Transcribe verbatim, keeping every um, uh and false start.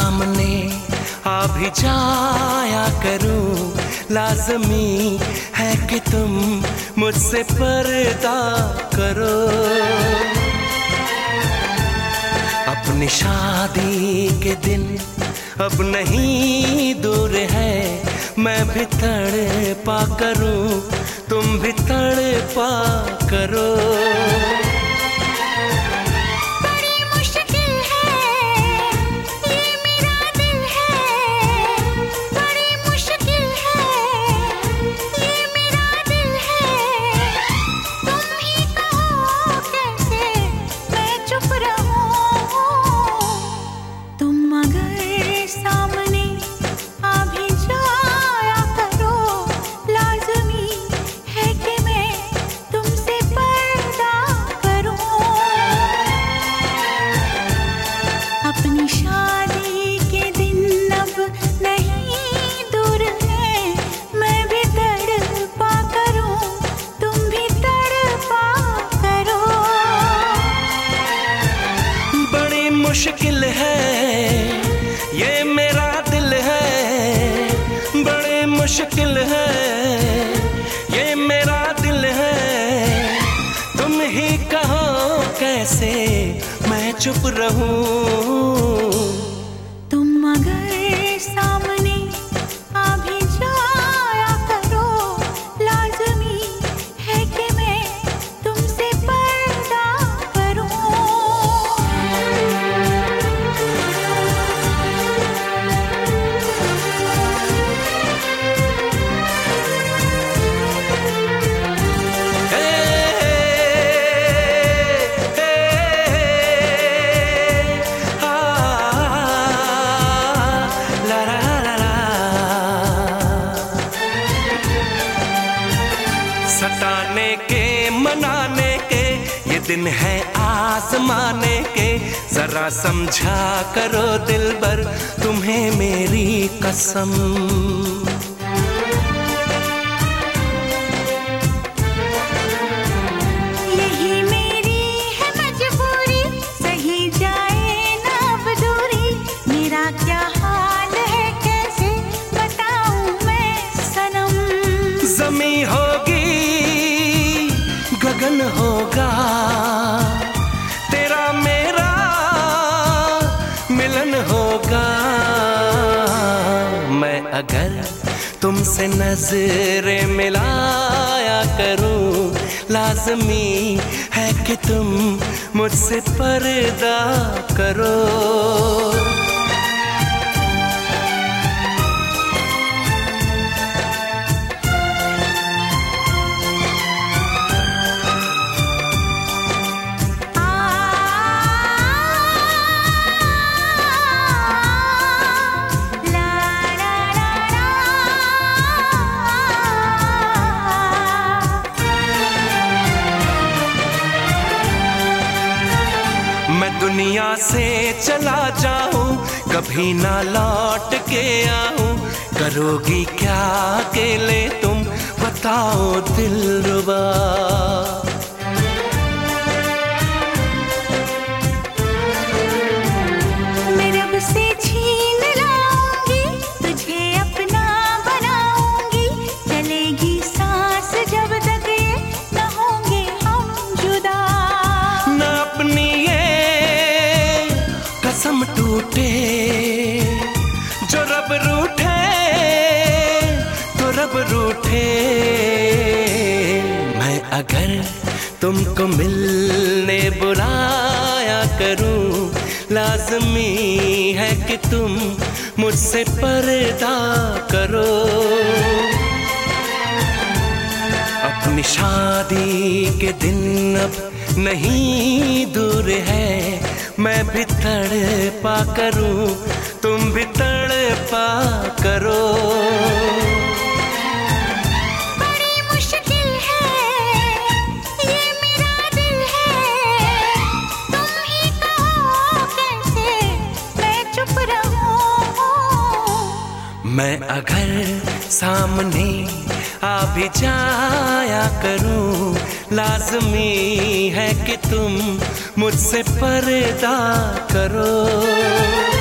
सामने आ भी जाया करूं, लाज़मी है कि तुम मुझसे पर्दा करो। अपनी शादी के दिन अब नहीं दूर है, मैं भी तड़पा करूं, तुम भी तड़पा करो। मुश्किल है ये मेरा दिल है, बड़े मुश्किल है ये मेरा दिल है। तुम ही कहो कैसे मैं चुप रहूं। तुम अगर सामने आ भी जाया करो, लाज़मी है कि मैं तुमसे पर्दा करूं। सताने के मनाने के ये दिन है आजमाने के, जरा समझा करो दिलबर तुम्हें मेरी कसम। यही मेरी है मजबूरी, सही जाए ना अब दूरी, मेरा क्या हाल है कैसे बताऊं मैं सनम। ज़मी होगी गगन होगा, तेरा मेरा मिलन होगा। मैं अगर तुमसे नजरें मिलाया करूं, लाज़मी है कि तुम मुझसे पर्दा करो। मैं दुनिया से चला जाऊं, कभी ना लौट के आऊं, करोगी क्या अकेले तुम बताओ दिलरुबा। मैं रब से छीन लाऊंगी, तुझे अपना बनाऊंगी, चलेगी सांस जब तक ये न होंगे हम जुदा। न अपनी कसम टूटे, जो रब रूठे तो रब रूठे। मैं अगर तुमको मिलने बुलाया करूं, लाज़मी है कि तुम मुझसे पर्दा करो। अपनी शादी के दिन अब नहीं दूर है, मैं भी तड़पा करूं, तुम भी तड़पा करो। बड़ी मुश्किल है ये मेरा दिल है, तुम ही कहो कैसे मैं चुप रहूं। मैं अगर सामने आ भी जाया करूं, लाज़मी है कि तुम मुझसे पर्दा करो।